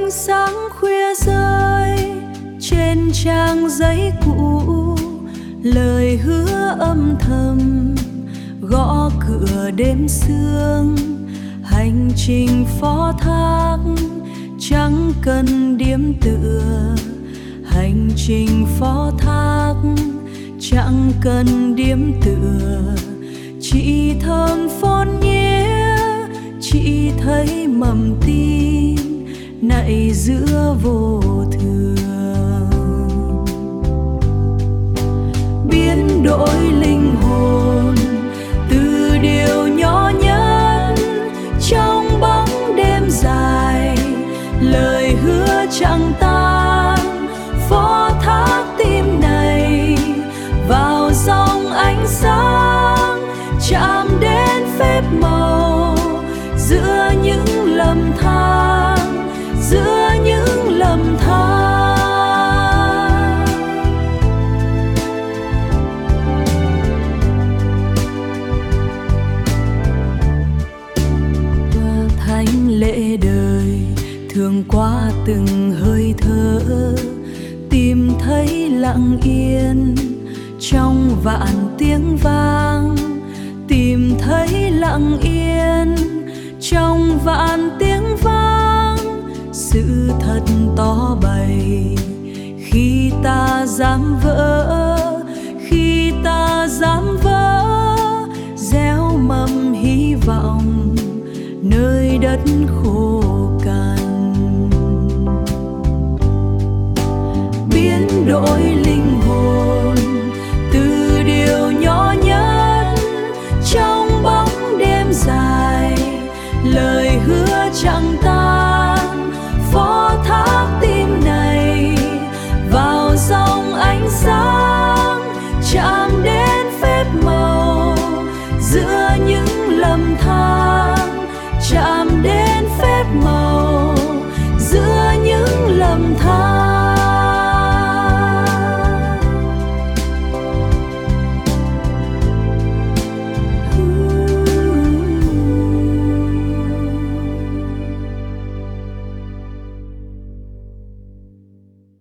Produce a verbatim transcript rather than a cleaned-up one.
ánh sáng khuya rơi trên trang giấy cũ, lời hứa âm thầm gõ cửa đêm sương. Hành trình phó thác chẳng cần điểm tựa, hành trình phó thác chẳng cần điểm tựa. Chị thơm phôn nhé, chị thấy mầm tin nảy giữa vô thường. Biến đổi linh hồn từ điều nhỏ nhất trong bóng đêm dài, lời hứa chẳng tan phó thác tim này vào dòng ánh sáng, chạm đến phép màu giữa những lầm than, giữa những lầm than. Thánh lễ đời thường qua từng hơi thở, tìm thấy lặng yên trong vạn tiếng vang, tìm thấy lặng yên trong vạn tiếng vang. Sự thật tỏ bày khi ta dám vỡ, khi ta dám vỡ, gieo mầm hy vọng nơi đất khô cằn. Biến đổi linh hồn từ điều nhỏ nhất trong bóng đêm dài, lời hứa chẳng tan phó thác tim này vào dòng ánh sáng, chạm đến phép màu giữa những lầm than.